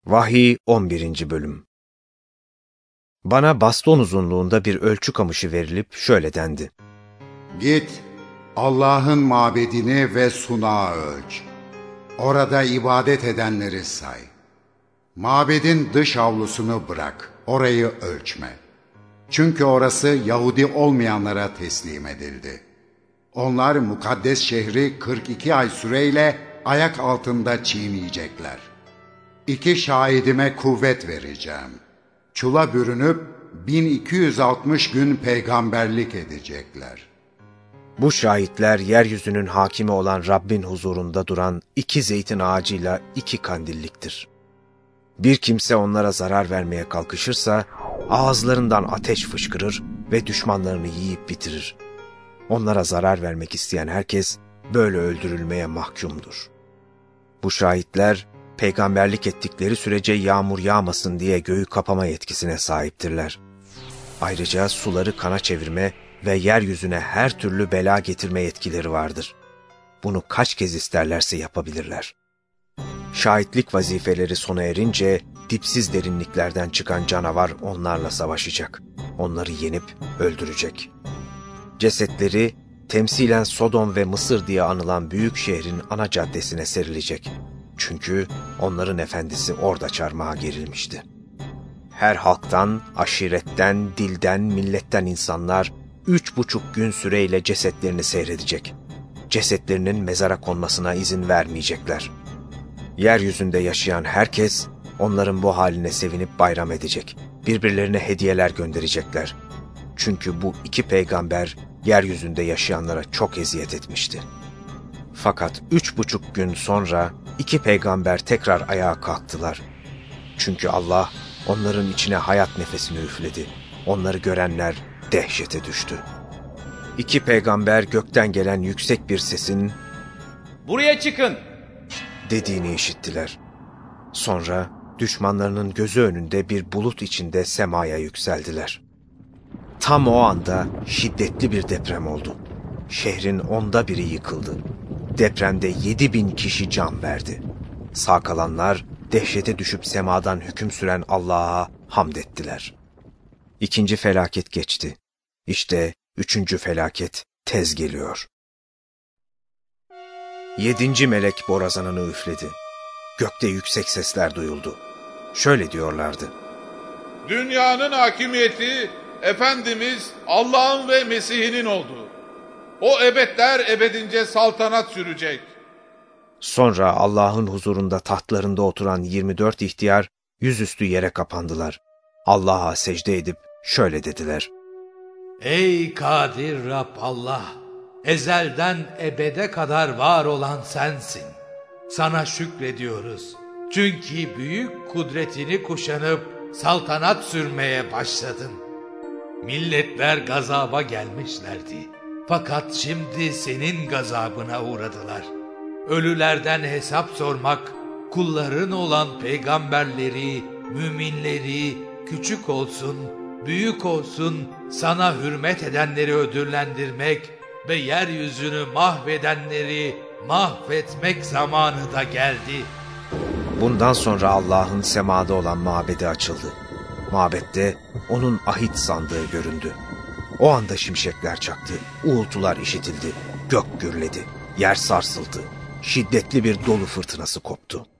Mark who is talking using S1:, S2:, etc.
S1: Vahiy 11. Bölüm. Bana baston uzunluğunda bir ölçü kamışı verilip şöyle dendi.
S2: Git, Allah'ın mabedini ve sunağı ölç. Orada ibadet edenleri say. Mabedin dış avlusunu bırak, orayı ölçme. Çünkü orası Yahudi olmayanlara teslim edildi. Onlar mukaddes şehri 42 ay süreyle ayak altında çiğneyecekler. 2 şahidime kuvvet vereceğim. Çula bürünüp 1260 gün peygamberlik edecekler.
S1: Bu şahitler yeryüzünün hakimi olan Rabbin huzurunda duran 2 zeytin ağacıyla 2 kandilliktir. Bir kimse onlara zarar vermeye kalkışırsa ağızlarından ateş fışkırır ve düşmanlarını yiyip bitirir. Onlara zarar vermek isteyen herkes böyle öldürülmeye mahkumdur. Bu şahitler peygamberlik ettikleri sürece yağmur yağmasın diye göğü kapama yetkisine sahiptirler. Ayrıca suları kana çevirme ve yeryüzüne her türlü bela getirme yetkileri vardır. Bunu kaç kez isterlerse yapabilirler. Şahitlik vazifeleri sona erince dipsiz derinliklerden çıkan canavar onlarla savaşacak. Onları yenip öldürecek. Cesetleri temsilen Sodom ve Mısır diye anılan büyük şehrin ana caddesine serilecek. Çünkü onların efendisi orada çarmıha gerilmişti. Her halktan, aşiretten, dilden, milletten insanlar 3,5 gün süreyle cesetlerini seyredecek. Cesetlerinin mezara konmasına izin vermeyecekler. Yeryüzünde yaşayan herkes onların bu haline sevinip bayram edecek. Birbirlerine hediyeler gönderecekler. Çünkü bu 2 peygamber yeryüzünde yaşayanlara çok eziyet etmişti. Fakat 3,5 gün sonra 2 peygamber tekrar ayağa kalktılar. Çünkü Allah onların içine hayat nefesini üfledi. Onları görenler dehşete düştü. 2 peygamber gökten gelen yüksek bir sesin
S3: "Buraya çıkın!"
S1: dediğini işittiler. Sonra düşmanlarının gözü önünde bir bulut içinde semaya yükseldiler. Tam o anda şiddetli bir deprem oldu. Şehrin 1/10 yıkıldı. Depremde 7.000 kişi can verdi. Sağ kalanlar dehşete düşüp semadan hüküm süren Allah'a hamd ettiler. 2. felaket geçti. İşte 3. felaket tez geliyor. 7. melek borazanını üfledi. Gökte yüksek sesler duyuldu. Şöyle diyorlardı:
S4: Dünyanın hakimiyeti Efendimiz Allah'ın ve Mesih'inin oldu. O ebedler ebedince saltanat sürecek.
S1: Sonra Allah'ın huzurunda tahtlarında oturan 24 ihtiyar yüzüstü yere kapandılar. Allah'a secde edip şöyle dediler:
S5: Ey kadir Rab Allah! Ezelden ebede kadar var olan sensin. Sana şükrediyoruz. Çünkü büyük kudretini kuşanıp saltanat sürmeye başladın. Milletler gazaba gelmişlerdi. Fakat şimdi senin gazabına uğradılar. Ölülerden hesap sormak, kulların olan peygamberleri, müminleri, küçük olsun, büyük olsun, sana hürmet edenleri ödüllendirmek ve yeryüzünü mahvedenleri mahvetmek zamanı da geldi.
S1: Bundan sonra Allah'ın semada olan mabedi açıldı. Mabette onun ahit sandığı göründü. O anda şimşekler çaktı, uğultular işitildi, gök gürledi, yer sarsıldı, şiddetli bir dolu fırtınası koptu.